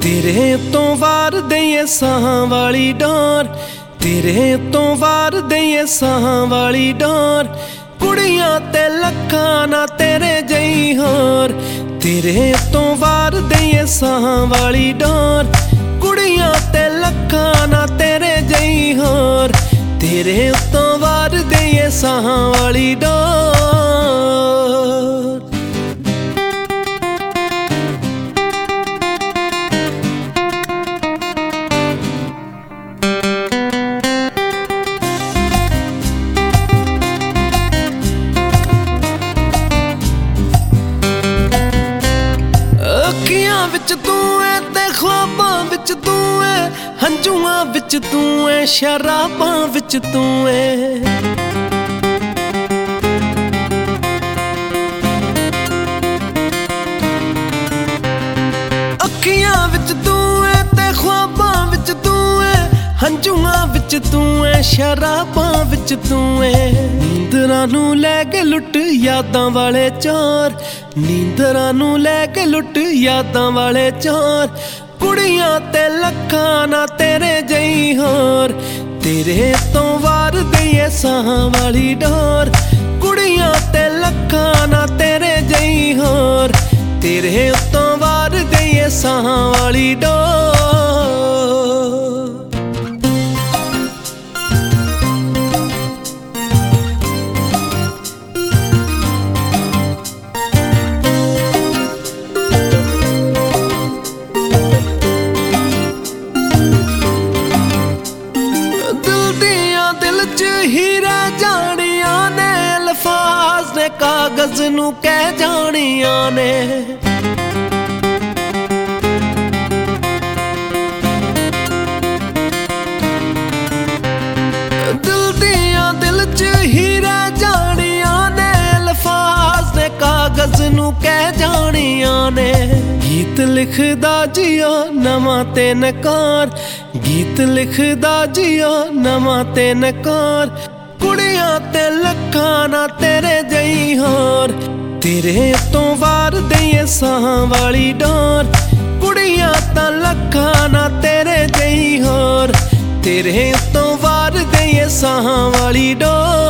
तेरे तो वार दईए साहां वाली डोर, तेरे तो वार दईए साहां वाली डोर। कुड़ियां ते लखां ना तेरे जई होर, तेरे तो वार दईए साहां वाली डोर। कुड़ियां ते लखां ना तेरे जई होर, तेरे तो वार दईए साहां वाली डोर। अखियां विच तू है ते ख्वाबां विच तू है, हंजुआं विच तू है, शराबां विच तू है। अखियां विच तू है ते ख्वाबां विच तू है, हंजुआं विच तू है, शराबां विच तू है। नींदरां नूं लै के लुट यादां वाले चोर, नींदरां नूं लै के लुट यादां वाले चोर। कुड़ियां ते लखां ना तेरे जई होर, तेरे तो वार दईए साहां वाली डोर। कुड़ियां ते लखां ना तेरे जई होर, तेरे तो वार दईए साहां वाली डोर। हीरा जानिया ने अल्फाज ने कागज नू कह जानिया ने। दिल दिया दिल च हीरा जानिया ने अल्फाज ने कागज नू कह जानिया ने। गीत लिखदा जिया नवां ते नकार, गीत लिखदा जिया नवां ते नकार। कुड़ियां ते लखां ना तेरे जई होर, तेरे तो वार दईए साहां वाली डोर। कुड़ियां तां लखां ना तेरे जई होर, तेरे तो वार दईए साहां वाली डोर।